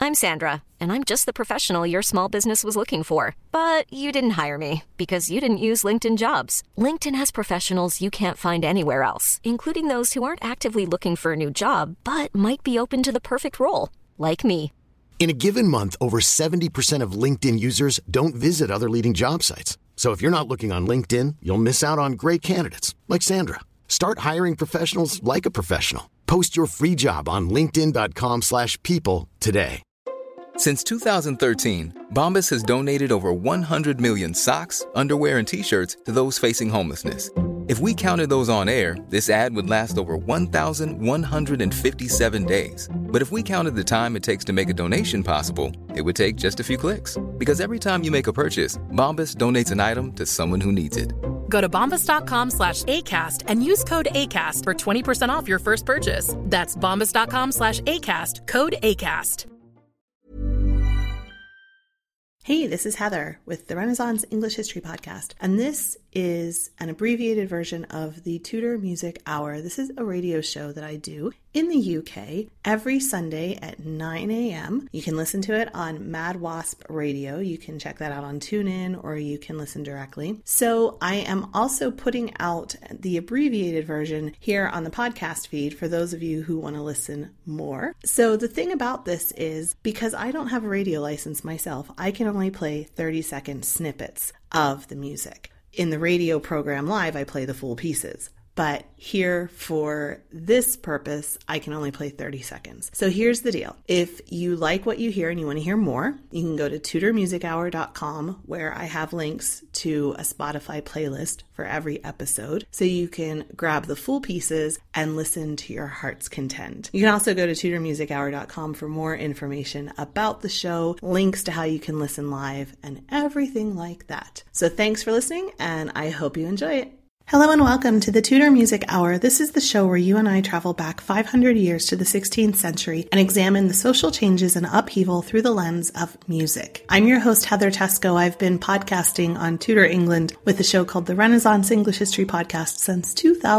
I'm Sandra, and I'm just the professional your small business was looking for. But you didn't hire me because you didn't use LinkedIn Jobs. LinkedIn has professionals you can't find anywhere else, including those who aren't actively looking for a new job, but might be open to the perfect role, like me. In a given month, over 70% of LinkedIn users don't visit other leading job sites. So if you're not looking on LinkedIn, you'll miss out on great candidates like Sandra. Start hiring professionals like a professional. Post your free job on linkedin.com/people today. Since 2013, Bombas has donated over 100 million socks, underwear, and T-shirts to those facing homelessness. If we counted those on air, this ad would last over 1,157 days. But if we counted the time it takes to make a donation possible, it would take just a few clicks. Because every time you make a purchase, Bombas donates an item to someone who needs it. Go to bombas.com/ACAST and use code ACAST for 20% off your first purchase. That's bombas.com/ACAST, code ACAST. Hey, this is Heather with the Renaissance English History Podcast, and this is an abbreviated version of the Tudor Music Hour. This is a radio show that I do in the UK every Sunday at 9 a.m. You can listen to it on Mad Wasp Radio. You can check that out on TuneIn, or you can listen directly. So I am also putting out the abbreviated version here on the podcast feed for those of you who want to listen more. So the thing about this is, because I don't have a radio license myself, I can only play 30-second snippets of the music. In the radio program live, I play the full pieces. But here for this purpose, I can only play 30 seconds. So here's the deal. If you like what you hear and you want to hear more, you can go to tudormusichour.com, where I have links to a Spotify playlist for every episode, so you can grab the full pieces and listen to your heart's content. You can also go to tudormusichour.com for more information about the show, links to how you can listen live, and everything like that. So thanks for listening, and I hope you enjoy it. Hello and welcome to the Tudor Music Hour. This is the show where you and I travel back 500 years to the 16th century and examine the social changes and upheaval through the lens of music. I'm your host, Heather Teysko. I've been podcasting on Tudor England with a show called the Renaissance English History Podcast since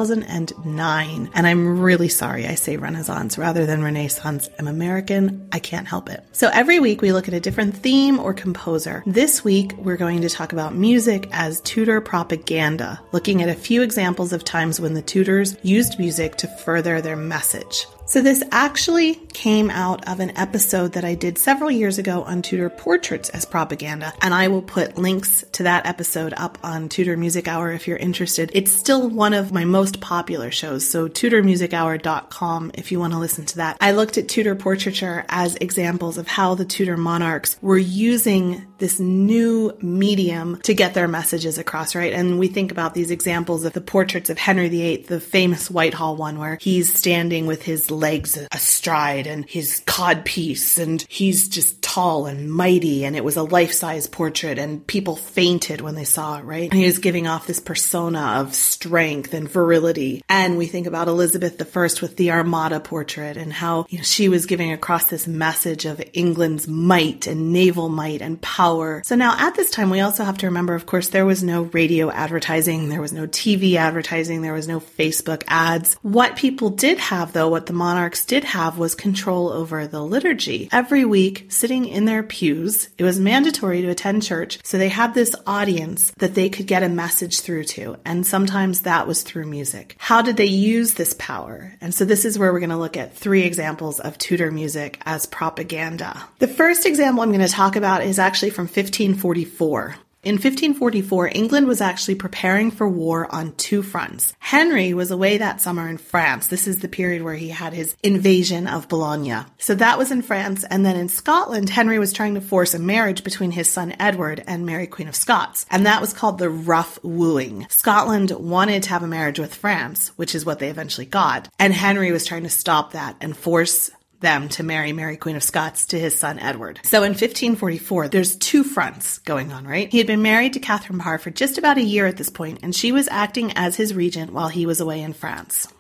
2009. And I'm really sorry I say Renaissance rather than Renaissance. I'm American. I can't help it. So every week we look at a different theme or composer. This week we're going to talk about music as Tudor propaganda, looking at a few examples of times when the Tudors used music to further their message. So this actually came out of an episode that I did several years ago on Tudor portraits as propaganda, and I will put links to that episode up on Tudor Music Hour if you're interested. It's still one of my most popular shows, so tudormusichour.com if you want to listen to that. I looked at Tudor portraiture as examples of how the Tudor monarchs were using this new medium to get their messages across, right? And we think about these examples of the portraits of Henry VIII, the famous Whitehall one where he's standing with his legs astride and his codpiece, and he's just tall and mighty, and it was a life-size portrait, and people fainted when they saw it, right? And he was giving off this persona of strength and virility. And we think about Elizabeth I with the Armada portrait and how, she was giving across this message of England's might and naval might and power. So now at this time, we also have to remember, of course, there was no radio advertising, there was no TV advertising, there was no Facebook ads. What people did have, though, what the monarchs did have, was control over the liturgy. Every week, sitting in their pews, it was mandatory to attend church, so they had this audience that they could get a message through to, and sometimes that was through music. How did they use this power? And so this is where we're going to look at 3 examples of Tudor music as propaganda. The first example I'm going to talk about is actually from 1544. In 1544, England was actually preparing for war on 2 fronts. Henry was away that summer in France. This is the period where he had his invasion of Bologna. So that was in France. And then in Scotland, Henry was trying to force a marriage between his son Edward and Mary, Queen of Scots. And that was called the Rough Wooing. Scotland wanted to have a marriage with France, which is what they eventually got. And Henry was trying to stop that and force them to marry Mary, Queen of Scots, to his son Edward. So in 1544, there's 2 fronts going on, right? He had been married to Catherine Parr for just about a year at this point, and she was acting as his regent while he was away in France.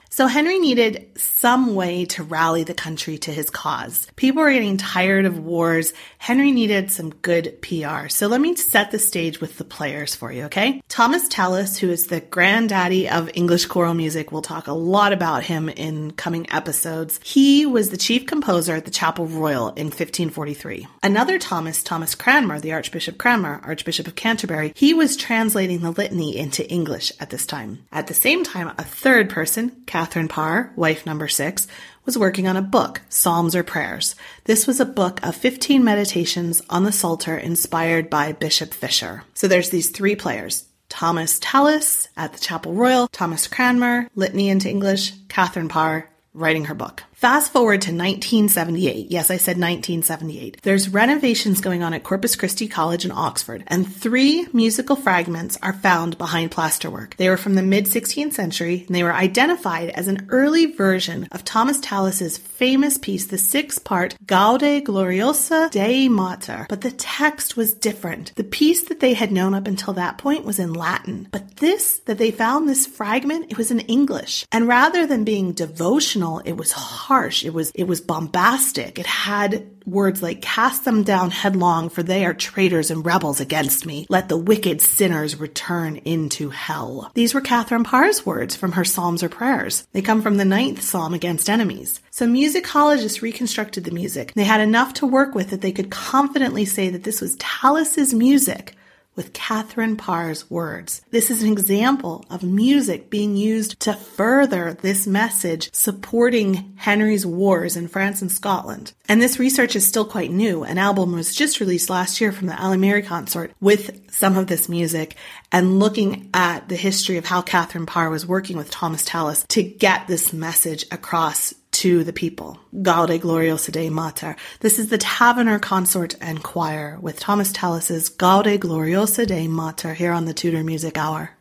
So Henry needed some way to rally the country to his cause. People were getting tired of wars. Henry needed some good PR. So let me set the stage with the players for you, okay? Thomas Tallis, who is the granddaddy of English choral music, we'll talk a lot about him in coming episodes. He was the chief composer at the Chapel Royal in 1543. Another Thomas Cranmer, the Archbishop Cranmer, Archbishop of Canterbury, he was translating the litany into English at this time. At the same time, a third person, Catherine Parr, wife number 6, was working on a book, Psalms or Prayers. This was a book of 15 meditations on the Psalter inspired by Bishop Fisher. So there's these 3 players. Thomas Tallis at the Chapel Royal, Thomas Cranmer, litany into English, Catherine Parr, writing her book. Fast forward to 1978. Yes, I said 1978. There's renovations going on at Corpus Christi College in Oxford, and 3 musical fragments are found behind plasterwork. They were from the mid-16th century, and they were identified as an early version of Thomas Tallis's famous piece, the 6-part Gaude Gloriosa Dei Mater. But the text was different. The piece that they had known up until that point was in Latin. But this fragment, it was in English. And rather than being devotional, it was harsh. It was bombastic. It had words like, cast them down headlong, for they are traitors and rebels against me. Let the wicked sinners return into hell. These were Catherine Parr's words from her Psalms or Prayers. They come from the 9th Psalm against enemies. So musicologists reconstructed the music. They had enough to work with that they could confidently say that this was Tallis's music with Catherine Parr's words. This is an example of music being used to further this message supporting Henry's wars in France and Scotland. And this research is still quite new. An album was just released last year from the Ali Mary Consort with some of this music and looking at the history of how Catherine Parr was working with Thomas Tallis to get this message across to the people. Gaude Gloriosa Dei Mater. This is the Taverner Consort and Choir with Thomas Tallis's Gaude Gloriosa Dei Mater here on the Tudor Music Hour.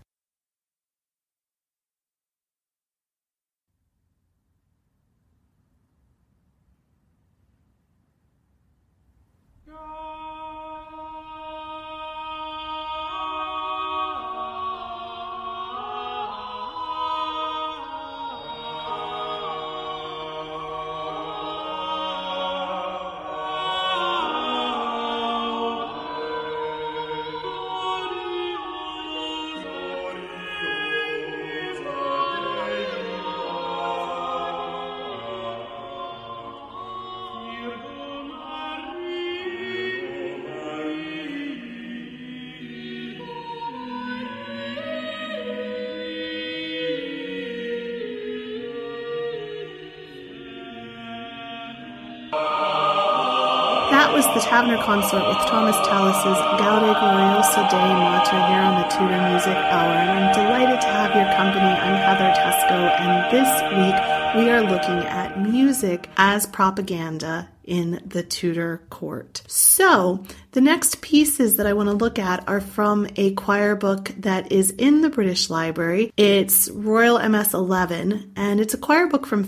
That was the Taverner Consort with Thomas Tallis's Gaude Gloriosa Dei Mater here on the Tudor Music Hour, and I'm delighted to have your company. I'm Heather Teysko, and this week we are looking at music as propaganda in the Tudor court. So the next pieces that I want to look at are from a choir book that is in the British Library. It's Royal MS 11, and it's a choir book from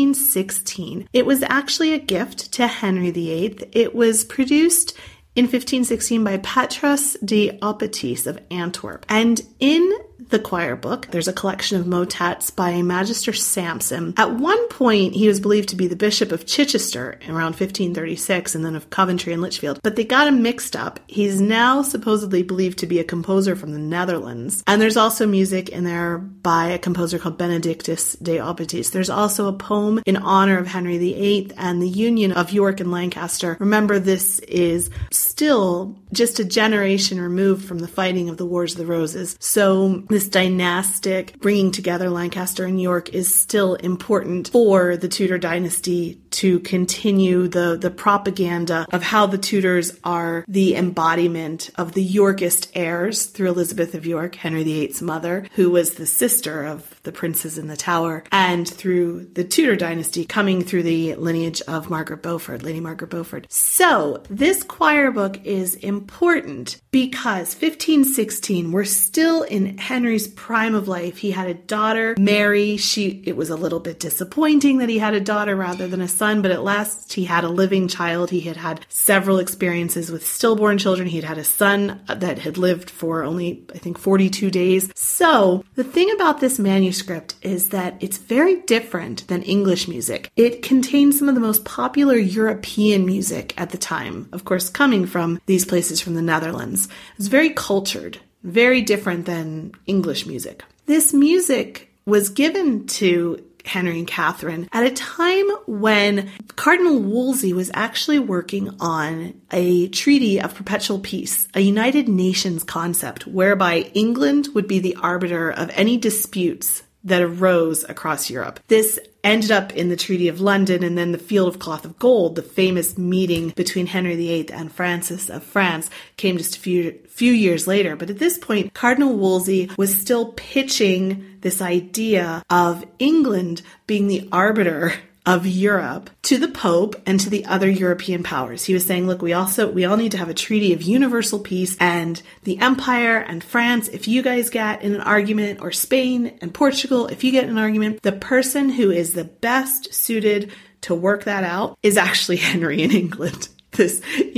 1516. It was actually a gift to Henry VIII. It was produced in 1516 by Petrus de Oppitis of Antwerp. And in the choir book, there's a collection of motets by Magister Sampson. At one point, he was believed to be the Bishop of Chichester around 1536 and then of Coventry and Lichfield, but they got him mixed up. He's now supposedly believed to be a composer from the Netherlands. And there's also music in there by a composer called Benedictus de Oppitis. There's also a poem in honor of Henry VIII and the union of York and Lancaster. Remember, this is still just a generation removed from the fighting of the Wars of the Roses. So this dynastic bringing together Lancaster and York is still important for the Tudor dynasty to continue the propaganda of how the Tudors are the embodiment of the Yorkist heirs through Elizabeth of York, Henry VIII's mother, who was the sister of the princes in the Tower, and through the Tudor dynasty coming through the lineage of Margaret Beaufort, Lady Margaret Beaufort. So this choir book is important because 1516, we're still in Henry Henry's prime of life. He had a daughter, Mary. It was a little bit disappointing that he had a daughter rather than a son, but at last he had a living child. He had had several experiences with stillborn children. He had had a son that had lived for only, I think, 42 days. So the thing about this manuscript is that it's very different than English music. It contains some of the most popular European music at the time, of course, coming from these places from the Netherlands. It's very cultured, very different than English music. This music was given to Henry and Catherine at a time when Cardinal Wolsey was actually working on a treaty of perpetual peace, a United Nations concept whereby England would be the arbiter of any disputes that arose across Europe. This ended up in the Treaty of London and then the Field of Cloth of Gold, the famous meeting between Henry VIII and Francis of France, came just a few years later. But at this point, Cardinal Wolsey was still pitching this idea of England being the arbiter of Europe to the Pope and to the other European powers. He was saying, look, we all need to have a treaty of universal peace, and the Empire and France, if you guys get in an argument, or Spain and Portugal, if you get in an argument, the person who is the best suited to work that out is actually Henry in England. This,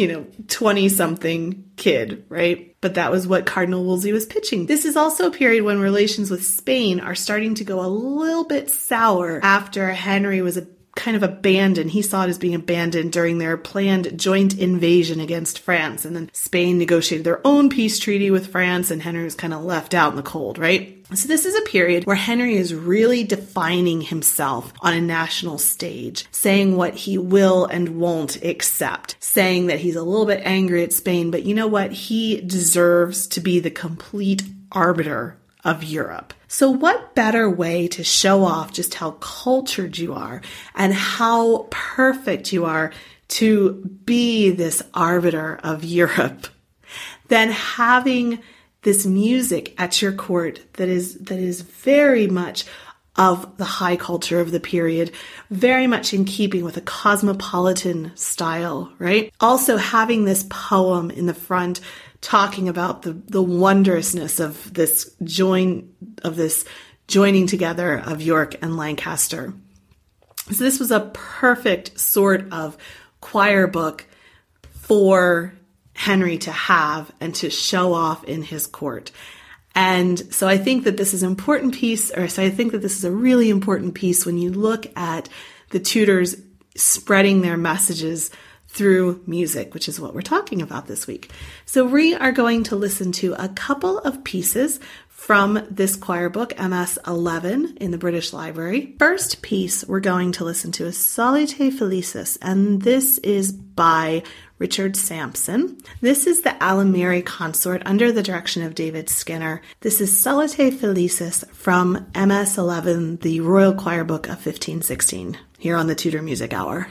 20-something kid, right? But that was what Cardinal Wolsey was pitching. This is also a period when relations with Spain are starting to go a little bit sour after Henry was kind of abandoned. He saw it as being abandoned during their planned joint invasion against France. And then Spain negotiated their own peace treaty with France, and Henry was kind of left out in the cold, right? So this is a period where Henry is really defining himself on a national stage, saying what he will and won't accept, saying that he's a little bit angry at Spain, but you know what? He deserves to be the complete arbiter of Europe. So what better way to show off just how cultured you are and how perfect you are to be this arbiter of Europe than having this music at your court that is very much of the high culture of the period, very much in keeping with a cosmopolitan style, right? Also having this poem in the front talking about the wondrousness of this joining together of York and Lancaster. So this was a perfect sort of choir book for Henry to have and to show off in his court. And so I think that this is an important piece, I think that this is a really important piece when you look at the Tudors spreading their messages through music, which is what we're talking about this week. So we are going to listen to a couple of pieces from this choir book, MS 11 in the British Library. First piece we're going to listen to is Salute Felicis, and this is by Richard Sampson. This is the Alamiri Consort under the direction of David Skinner. This is Salute Felicis from MS 11, the Royal Choir Book of 1516, here on the Tudor Music Hour.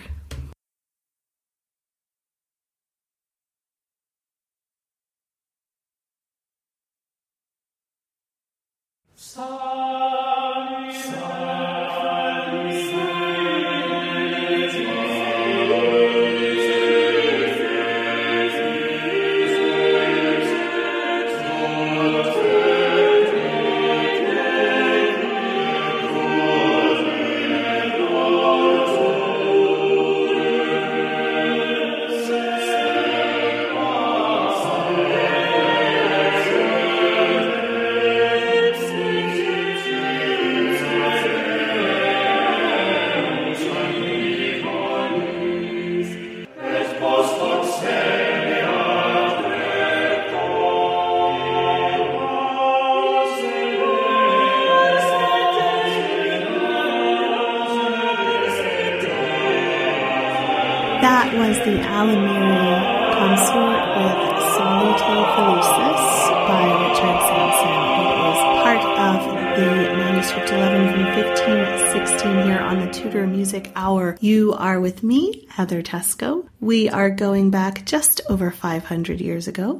That was the Alamiri Consort with Salute Felicis by Richard Sampson. It is part of the Manuscript 11 from 1516 here on the Tudor Music Hour. You are with me, Heather Teysko, We are going back just over 500 years ago,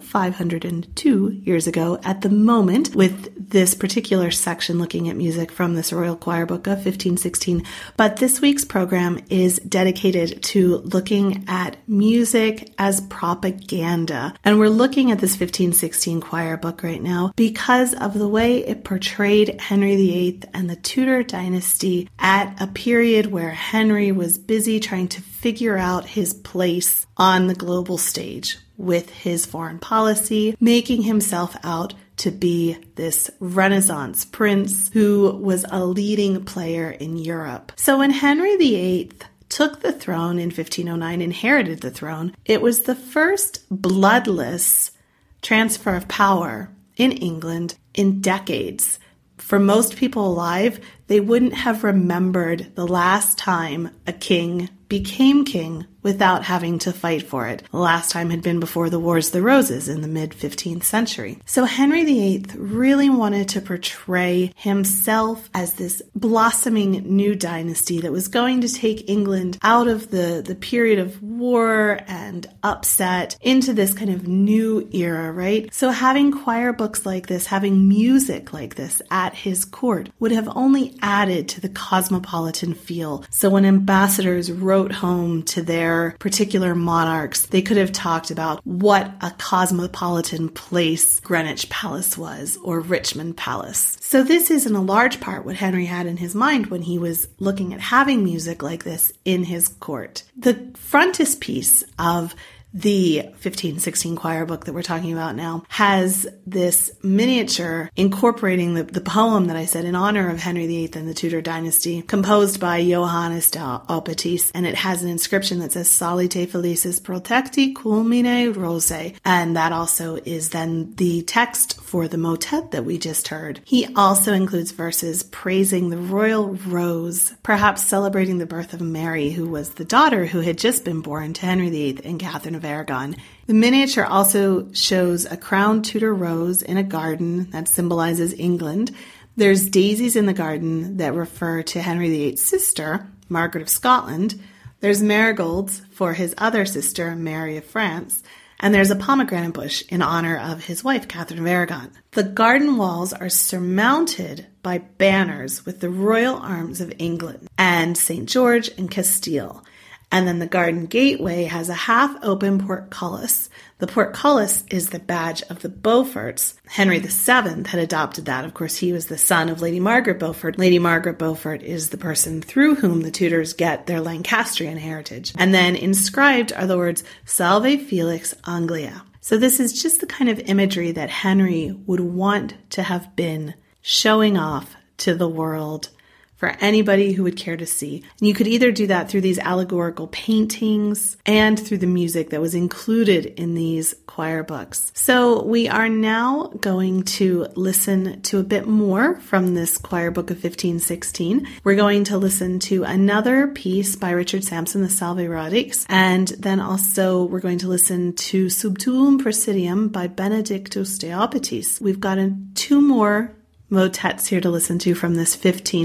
502 years ago at the moment, with this particular section looking at music from this Royal Choir Book of 1516. But this week's program is dedicated to looking at music as propaganda. And we're looking at this 1516 choir book right now because of the way it portrayed Henry VIII and the Tudor dynasty at a period where Henry was busy trying to figure out his place on the global stage with his foreign policy, making himself out to be this Renaissance prince who was a leading player in Europe. So when Henry VIII took the throne in 1509, inherited the throne, it was the first bloodless transfer of power in England in decades. For most people alive, they wouldn't have remembered the last time a king became king without having to fight for it. The last time had been before the Wars of the Roses in the mid-15th century. So Henry VIII really wanted to portray himself as this blossoming new dynasty that was going to take England out of the period of war and upset into this kind of new era, right? So having choir books like this, having music like this at his court would have only added to the cosmopolitan feel. So when ambassadors wrote home to their particular monarchs, they could have talked about what a cosmopolitan place Greenwich Palace was, or Richmond Palace. So this is in a large part what Henry had in his mind when he was looking at having music like this in his court. The frontispiece of the 1516 choir book that we're talking about now has this miniature incorporating the poem that I said in honor of Henry VIII and the Tudor dynasty, composed by Johannes de Auppertius, and it has an inscription that says Salite Felicis Protecti Culmine Rosae, and that also is then the text for the motet that we just heard. He also includes verses praising the royal rose, perhaps celebrating the birth of Mary, who was the daughter who had just been born to Henry VIII and Catherine of Aragon. The miniature also shows a crowned Tudor rose in a garden that symbolizes England. There's daisies in the garden that refer to Henry VIII's sister, Margaret of Scotland. There's marigolds for his other sister, Mary of France. And there's a pomegranate bush in honor of his wife, Catherine of Aragon. The garden walls are surmounted by banners with the royal arms of England and St. George and Castile. And then the garden gateway has a half-open portcullis. The portcullis is the badge of the Beauforts. Henry VII had adopted that. Of course, he was the son of Lady Margaret Beaufort. Lady Margaret Beaufort is the person through whom the Tudors get their Lancastrian heritage. And then inscribed are the words, Salve Felix Anglia. So this is just the kind of imagery that Henry would want to have been showing off to the world for anybody who would care to see. And you could either do that through these allegorical paintings and through the music that was included in these choir books. So we are now going to listen to a bit more from this choir book of 1516. We're going to listen to another piece by Richard Sampson, the Salve Radix, and then also we're going to listen to Subtulum Presidium by Benedictus de Auppertius. We've got two more motets here to listen to from this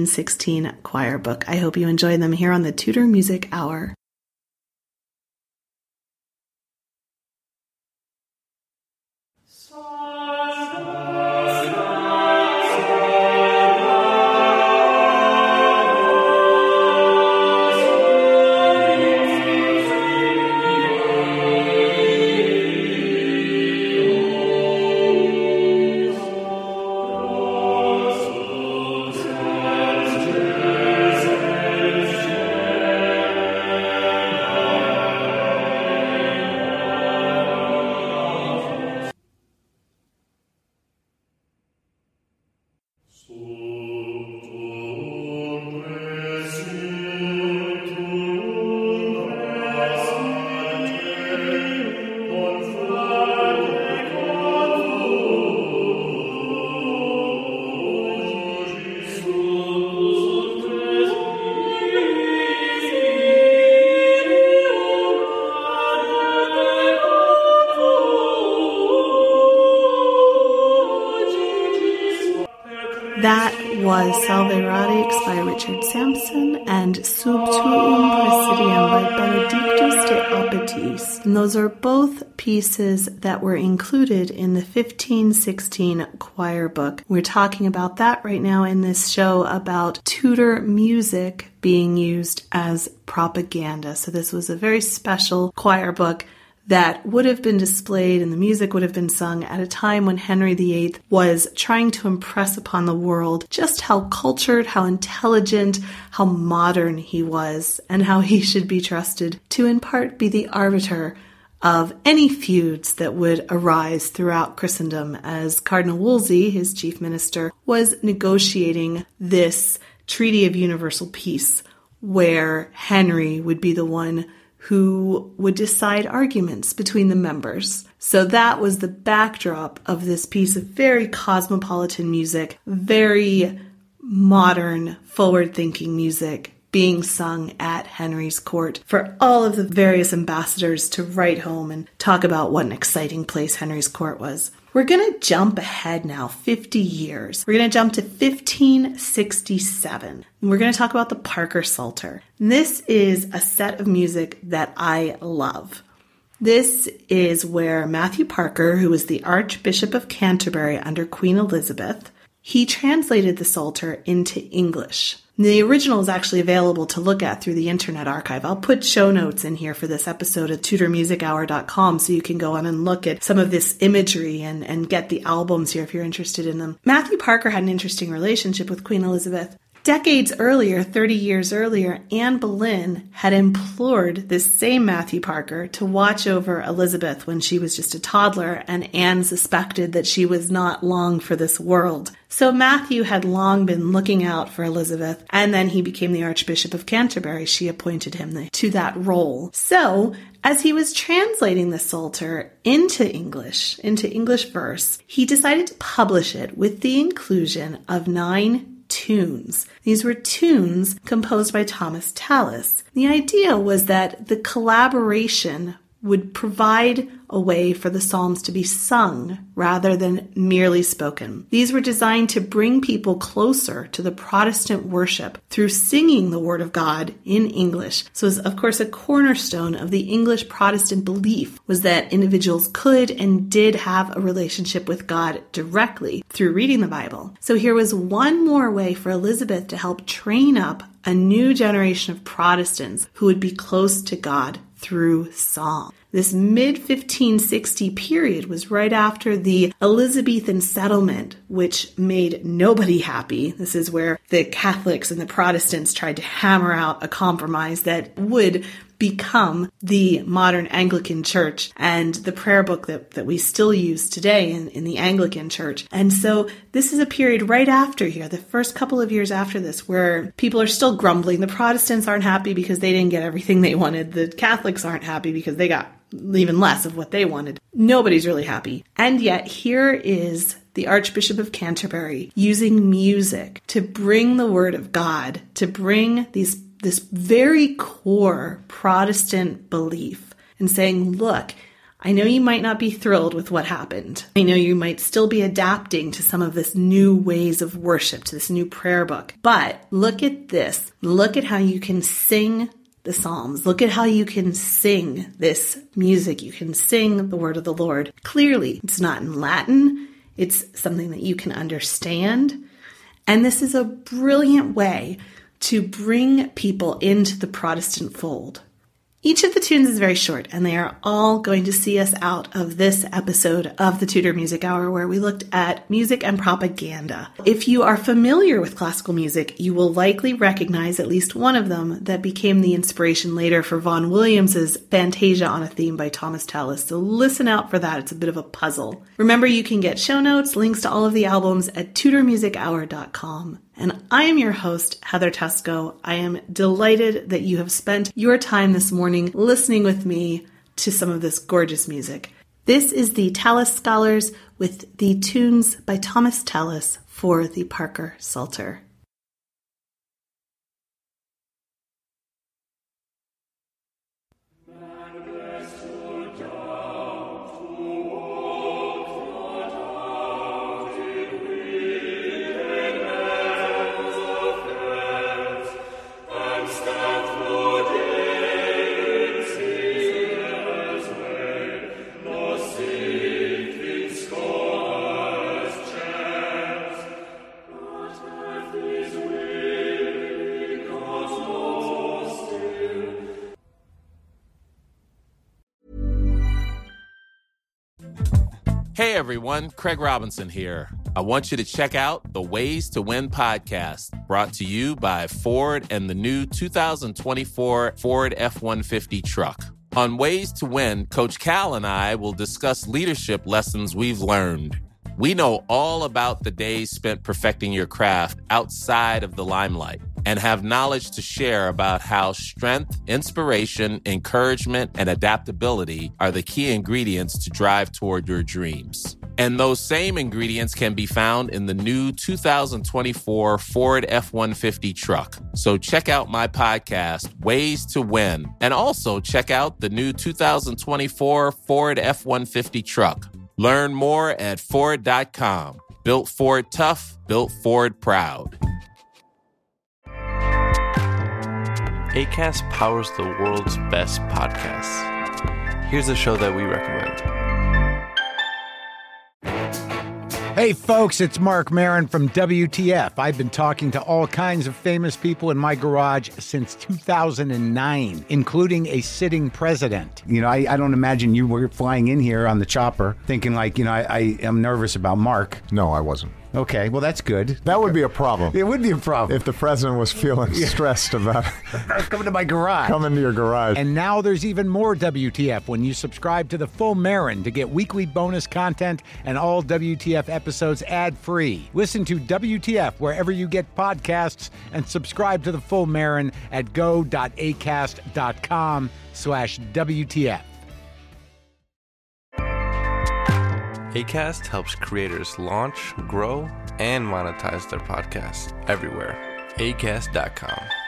1516 choir book. I hope you enjoy them here on the Tudor Music Hour. was Salve Radix by Richard Sampson and Sub Tuum Presidium by Benedictus de Apetis. And those are both pieces that were included in the 1516 choir book. We're talking about that right now in this show about Tudor music being used as propaganda. So this was a very special choir book that would have been displayed and the music would have been sung at a time when Henry VIII was trying to impress upon the world just how cultured, how intelligent, how modern he was, and how he should be trusted to in part be the arbiter of any feuds that would arise throughout Christendom, as Cardinal Wolsey, his chief minister, was negotiating this Treaty of Universal Peace, where Henry would be the one who would decide arguments between the members. So that was the backdrop of this piece of very cosmopolitan music, very modern, forward-thinking music being sung at Henry's court for all of the various ambassadors to write home and talk about what an exciting place Henry's court was. We're going to jump ahead now 50 years. We're going to jump to 1567. And we're going to talk about the Parker Psalter. And this is a set of music that I love. This is where Matthew Parker, who was the Archbishop of Canterbury under Queen Elizabeth, he translated the Psalter into English. The original is actually available to look at through the Internet Archive. I'll put show notes in here for this episode at TudorMusicHour.com so you can go on and look at some of this imagery and get the albums here if you're interested in them. Matthew Parker had an interesting relationship with Queen Elizabeth. Decades earlier, 30 years earlier, Anne Boleyn had implored this same Matthew Parker to watch over Elizabeth when she was just a toddler, and Anne suspected that she was not long for this world. So Matthew had long been looking out for Elizabeth, and then he became the Archbishop of Canterbury. She appointed him to that role. So as he was translating the Psalter into English verse, he decided to publish it with the inclusion of 9 tunes. These were tunes composed by Thomas Tallis. The idea was that the collaboration would provide a way for the Psalms to be sung rather than merely spoken. These were designed to bring people closer to the Protestant worship through singing the Word of God in English. So, of course, a cornerstone of the English Protestant belief was that individuals could and did have a relationship with God directly through reading the Bible. So here was one more way for Elizabeth to help train up a new generation of Protestants who would be close to God through song. This mid-1560 period was right after the Elizabethan settlement, which made nobody happy. This is where the Catholics and the Protestants tried to hammer out a compromise that would become the modern Anglican Church and the prayer book that we still use today in the Anglican Church. And so this is a period right after here, the first couple of years after this, where people are still grumbling. The Protestants aren't happy because they didn't get everything they wanted. The Catholics aren't happy because they got even less of what they wanted. Nobody's really happy. And yet here is the Archbishop of Canterbury using music to bring the Word of God, to bring this very core Protestant belief and saying, look, I know you might not be thrilled with what happened. I know you might still be adapting to some of this new ways of worship, to this new prayer book. But look at this. Look at how you can sing the Psalms. Look at how you can sing this music. You can sing the word of the Lord. Clearly, it's not in Latin. It's something that you can understand. And this is a brilliant way to bring people into the Protestant fold. Each of the tunes is very short, and they are all going to see us out of this episode of the Tudor Music Hour, where we looked at music and propaganda. If you are familiar with classical music, you will likely recognize at least one of them that became the inspiration later for Vaughan Williams's Fantasia on a Theme by Thomas Tallis. So listen out for that. It's a bit of a puzzle. Remember, you can get show notes, links to all of the albums at TudorMusicHour.com. And I am your host, Heather Teysko. I am delighted that you have spent your time this morning listening with me to some of this gorgeous music. This is the Tallis Scholars with the tunes by Thomas Tallis for the Parker Psalter. Hey everyone, Craig Robinson here. I want you to check out the Ways to Win podcast, brought to you by Ford and the new 2024 Ford F-150 truck. On Ways to Win, Coach Cal and I will discuss leadership lessons we've learned. We know all about the days spent perfecting your craft outside of the limelight and have knowledge to share about how strength, inspiration, encouragement, and adaptability are the key ingredients to drive toward your dreams. And those same ingredients can be found in the new 2024 Ford F-150 truck. So check out my podcast, Ways to Win, and also check out the new 2024 Ford F-150 truck. Learn more at Ford.com. Built Ford tough, built Ford proud. Acast powers the world's best podcasts. Here's a show that we recommend. Hey folks, it's Mark Maron from WTF. I've been talking to all kinds of famous people in my garage since 2009, including a sitting president. You know, I don't imagine you were flying in here on the chopper thinking like, I am nervous about Mark. No, I wasn't. Okay, well, that's good. That would be a problem. It would be a problem. If the president was feeling stressed about coming to my garage. Coming to your garage. And now there's even more WTF when you subscribe to the Full Marin to get weekly bonus content and all WTF episodes ad-free. Listen to WTF wherever you get podcasts and subscribe to the Full Marin at go.acast.com/WTF. Acast helps creators launch, grow, and monetize their podcasts everywhere. Acast.com.